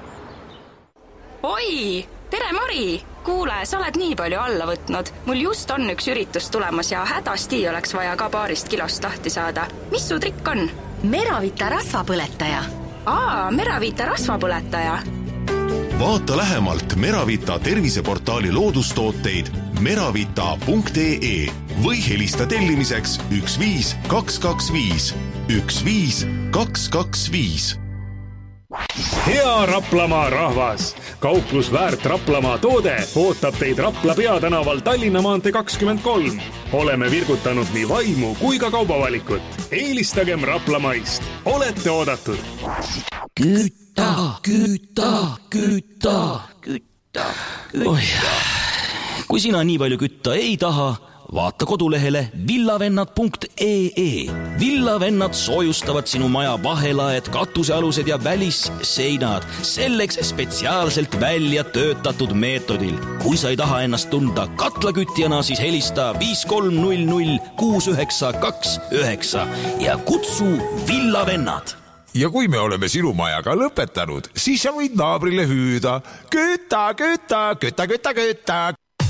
Oi, tere Mari! Kuule, sa oled nii palju alla võtnud. Mul just on üks üritus tulemas ja hädasti oleks vaja ka paarist kilost lahti saada. Mis su trikk on? Meravita rasvapõletaja. Aa, Meravita rasvapõletaja. Vaata lähemalt Meravita terviseportaali loodustooteid meravita punkt ee või helista tellimiseks üks viis kaks kaks viis üks viis kaks kaks viis. Hea Raplamaa rahvas! Kauplus Väärt Raplamaa toode ootab teid Rapla peatänaval Tallinna maantee kakskümmend kolm. Oleme virgutanud nii vaimu kui ka kaubavalikut. Eelistagem Raplamaist. Olete oodatud! Küta, küta, küta, küta, küta. Kui sina nii palju kütta ei taha, vaata kodulehele villavennad punkt ee. Villavennad soojustavad sinu maja vahelaed, katusealused ja välisseinad selleks spetsiaalselt välja töötatud meetodil. Kui sa ei taha ennast tunda katlakütjana, siis helista viis kolm null null kuus üheksa kaks üheksa ja kutsu Villavennad. Ja kui me oleme sinu majaga lõpetanud, siis sa võid naabrile hüüda küta, küta, küta, küta, küta.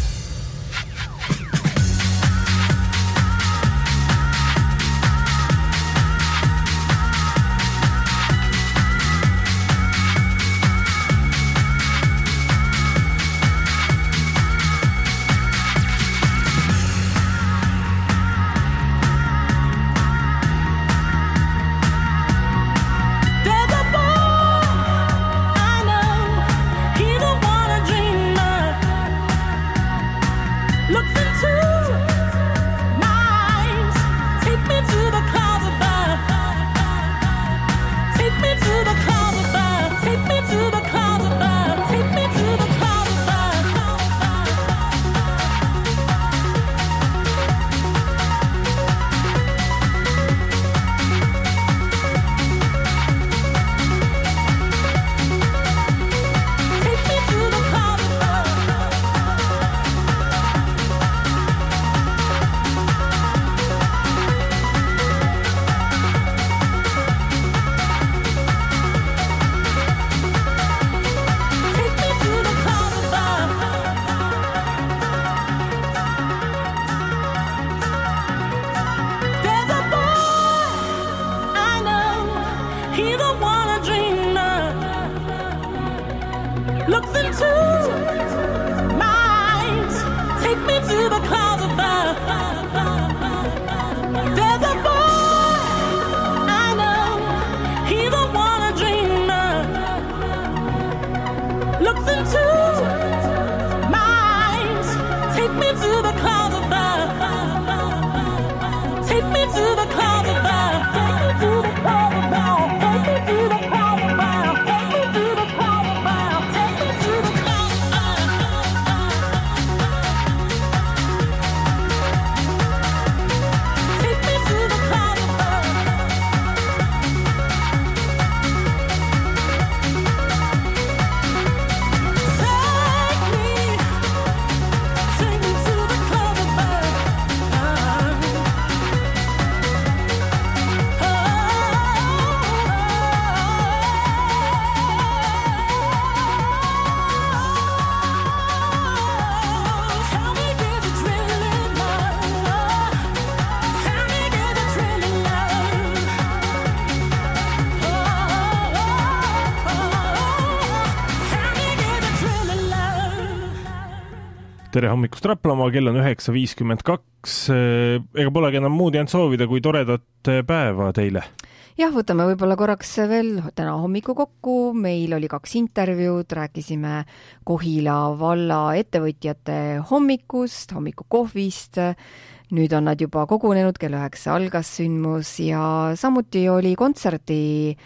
Tere hommikust Raplamaa, kell on üheksa viiskümmend kaks. Ega polegi enam muud jäänud soovida kui toredat päeva teile. Jah, võtame võib-olla korraks veel täna hommiku kokku. Meil oli kaks intervjuud, rääkisime Kohila valla ettevõtjate hommikust, hommikukohvist. Nüüd on nad juba kogunenud, kell üheksa algas sündmus ja samuti oli kontserdi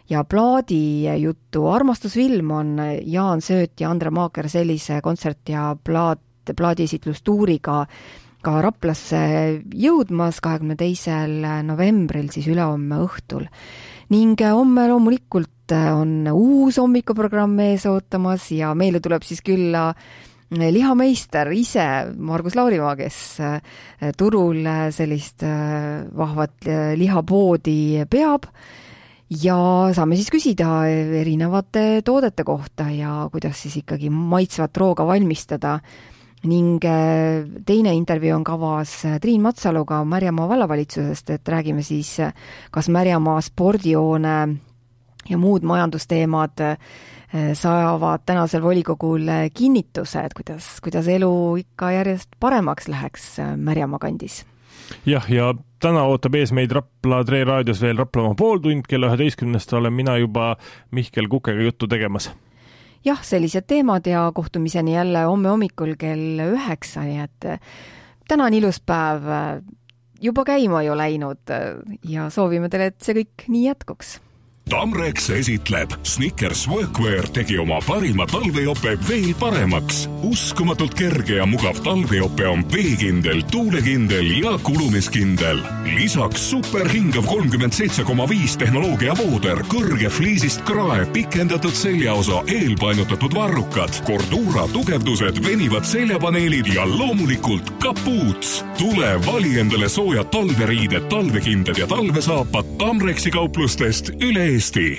ja plaadi juttu. Armastusfilm on Jaan Sööt ja Andre Maaker sellise kontsert ja plaat, plaadiesitlustuuriga ka Raplasse jõudmas kahekümne teisel novembril siis ülehomme õhtul. Ning homme loomulikult on uus hommikuprogramm ees ootamas ja meile tuleb siis külla lihameister ise, Margus Laurimaa, kes turul sellist vahvat lihapoodi peab ja saame siis küsida erinevate toodete kohta ja kuidas siis ikkagi maitsvat rooga valmistada. Ning teine intervjuu on kavas Triin Matsaluga Märjamaa vallavalitsusest, et räägime siis, kas Märjamaa spordijoone ja muud majandusteemad saavad tänasel volikogul kinnituse, et kuidas, kuidas elu ikka järjest paremaks läheks Märjamaa kandis. Jah, ja täna ootab ees meid Rapla Tre raadios veel Raplamaa pooltund, kella üheteistkümnest olen mina juba Mihkel Kukega juttu tegemas. Jah, sellised teemad ja kohtumiseni jälle homme hommikul kell üheksa, nii et täna on ilus päev juba käima ju läinud ja soovime teile, et see kõik nii jätkuks. Tamrex esitleb Snickers Workwear tegi oma parima talvejope veel paremaks. Uskumatult kerge ja mugav talvejope on veekindel, tuulekindel ja kulumiskindel. Lisaks superhingav kolmkümmend seitse koma viis tehnoloogia vooder, kõrge fliisist krae, pikendatud seljaosa, eelpainutatud varrukad, Cordura tugevdused, venivad seljapaneelid ja loomulikult kapuuts. Tule vali endale soojad talveriided, talvekindad ja talvesaapad Tamrexi kauplustest üle Eesti.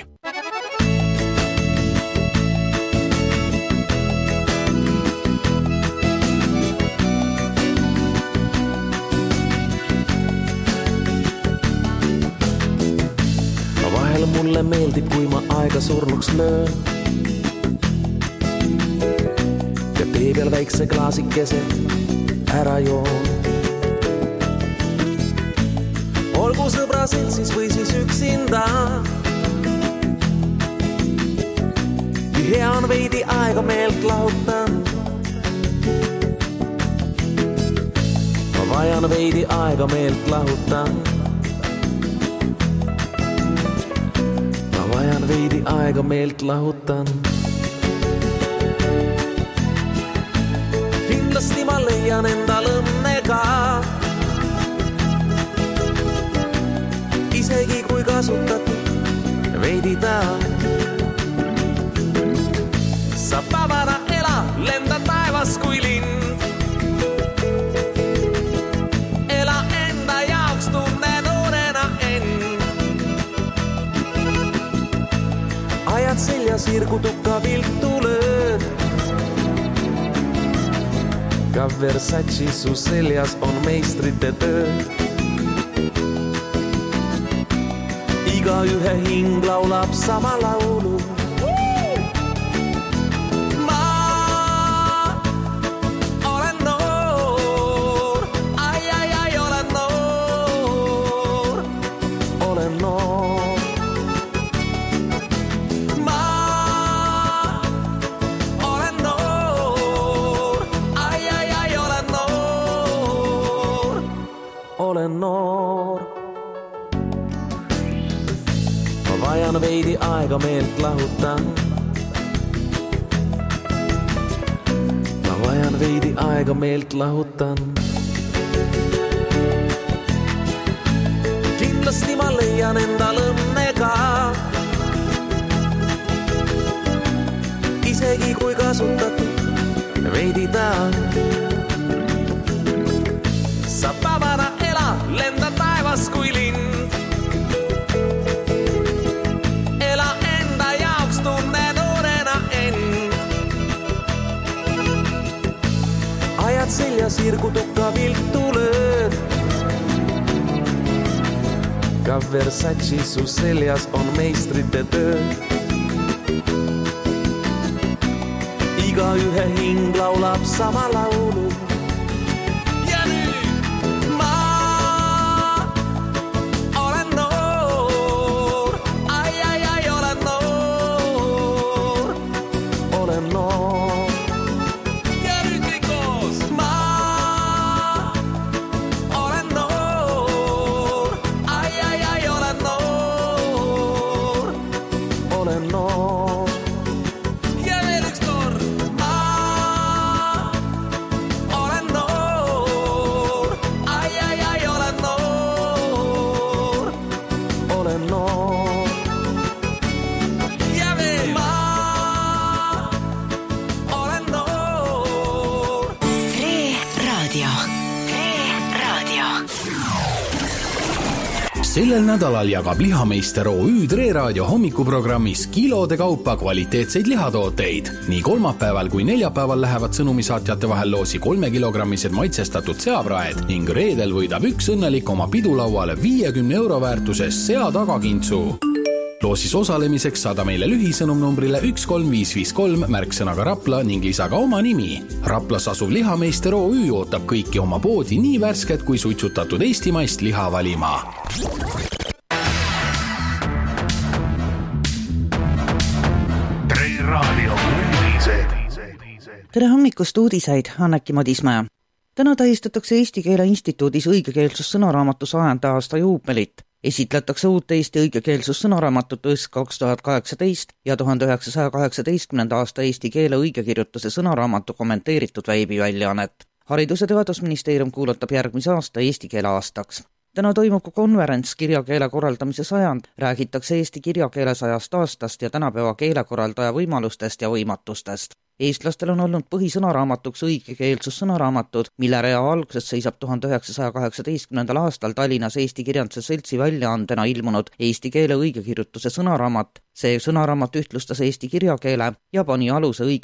Vahel mulle meeldib, kui ma aega surnuks löön ja tee peal väikse klaasikese ära joon. Olgu sõbra seltsis või siis üksinda. Hea on veidi aega meelt lahutan. Ma vajan veidi aega meelt lahutan. Ma vajan veidi aega meelt lahutan. Kindlasti ma leian endal õnnega. Isegi kui kasutatud veidi ta. Sa vabana ela, lenda taevas kui lind. Ela enda jaoks, tunne noorena end. Ajad selja sirgu tukka viltu lööd. Ka Versace su seljas on meistrite töö. Iga ühe hing laulab sama laulu. Veidi aega meelt lahutan. Ma vajan veidi aega meelt lahutan. Kindlasti ma leian endal õnnega. Isegi kui kasutatud veidi ta. Sa vabana ela, lenda taevas kui lind. Ajad selja sirgu tukka viltu lööd. Ka Versace su seljas on meistrite töö. Iga ühe hing laulab sama laulu. Ja nüüd ma olen noor. Ai, ai, ai, olen noor. Olen noor. sellel nädalal jagab Lihameister O Ü Tre Raadio hommikuprogrammis kilode kaupa kvaliteetseid lihatooteid. Nii kolmapäeval kui neljapäeval lähevad sõnumisaatjate vahel loosi kolmekilogrammised maitsestatud seapraed ning reedel võidab üks õnnelik oma pidulauale viiekümne euro väärtuses sea tagakintsu. Loosis osalemiseks saada meile lühisõnum numbrile üks kolm viis viis kolm märksõnaga Rapla ning lisaga oma nimi. Raplas asuv Lihameister O Ü ootab kõiki oma poodi nii värsket kui suitsutatud eestimaist liha valima. Tre Raadio uudised. Tere hommikust uudiseid, Anneki Madismäe. Täna tähistatakse Eesti Keele Instituudis õigekeelsussõnaraamatu sajanda aasta juubelit. Esitletakse uut Eesti õigekeelsussõnaraamatut Õs kaks tuhat kaheksateist ja tuhande üheksasaja kaheksateistkümnenda aasta Eesti keele õigekirjutuse sõnaraamatu kommenteeritud veebiväljaannet. Haridus- ja Teadusministeerium kuulutab järgmise aasta eesti keele aastaks. Täna toimub konverents kirjakeele korraldamise sajand, räägitakse Eesti kirjakeele sajast aastast ja tänapäeva keelekorraldaja võimalustest ja võimatustest. Eestlastel on olnud põhisõnaraamatuks õigekeelsussõnaraamatud, mille rea alguses seisab tuhande üheksasaja kaheksateistkümnendal aastal Tallinnas Eesti Kirjanduse Seltsi väljaandena ilmunud Eesti keele õigekirjutuse sõnaraamat. See sõnaraamat ühtlustas eesti kirjakeele ja pani aluse õige